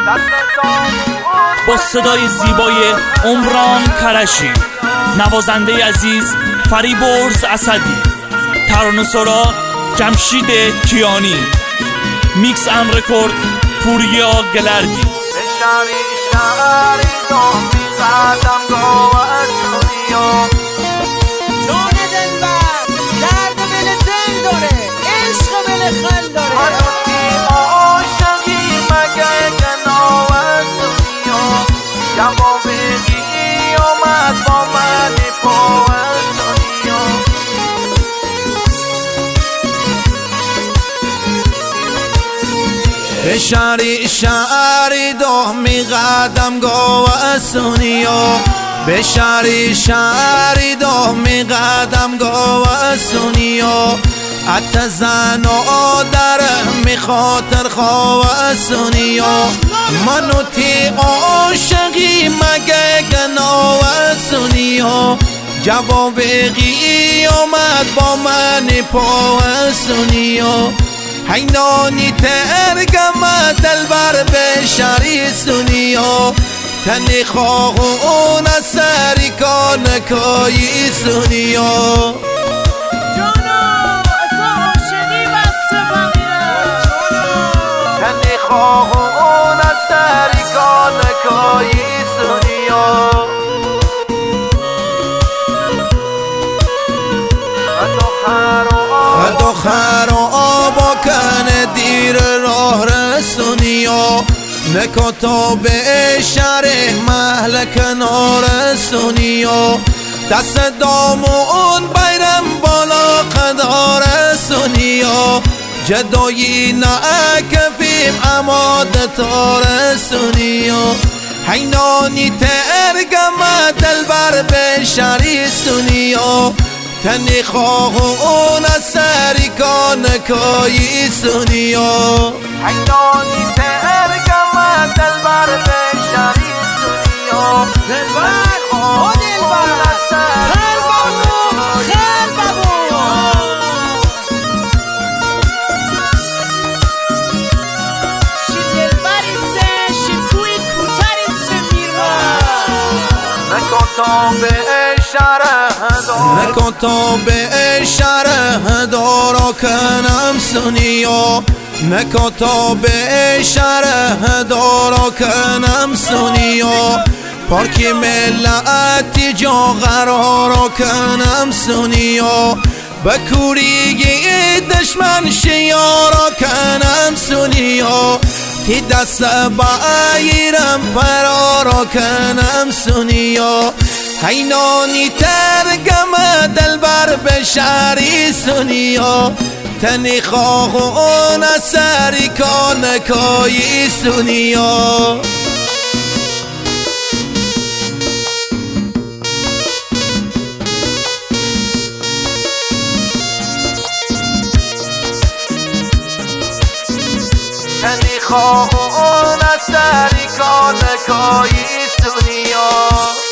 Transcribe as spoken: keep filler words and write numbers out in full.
با صدای زیبای عمران کرشی، نوازنده عزیز فریبرز اسدی، ترانه‌سرا جمشید کیانی، میکس اند رکورد پوریا گلردی. به شهری شهری دام میزدم گوه دنیا، جان دلبر درد دل دل داره، عشق دل خل داره. منوتی عاشقی مگه گناه دنیا، جوابی اومد با من پا دنیا. به شهری شهری دو می قدم گوه سونیا، به شهری شهری دو می قدم گوه سونیا. حتی زن و در می خاطر خواه سونیا، منو تی عاشقی مگه گناه سونیا. جواب غی آمد با من پا سونیا. حینانی ترگم دلبر به شهری سونیا، تنی خواهون سری کان کایی سونیا. تنی خواهون سری کان کایی سونیا. خدا خرابا کنه دیر راه رسونیا، نکتا به شهر محل کنار سونیا. دست دامون بیرم بالا قدار سونیا، جدایی نکفیم اماد تار سونیا. حینانی ترگم دلبر به شهری سونیا، تنی خواهون سری کان کایی سونیا. حینانی ترگم دلبر به شهری سونیا، دلبر او دلبر خیل بابو خیل بابو. شی دلبری سه شی کوی کوتری سه میرا، نکن تا به شهر نکن تا به شهر دارا کنم سونیا، نکن تا به شهر دارا کنم سونیا. پارکی ملتی جا قرارا کنم سونیا، بکوری دشمن شیارا کنم سونیا. تی دست بایرم فرارا کنم سونیا. حینانی ترگم دلبر به شهری سونیا، تنی خواهون سری کان کایی سونیا. تنی خواهون سری کان کایی سونیا.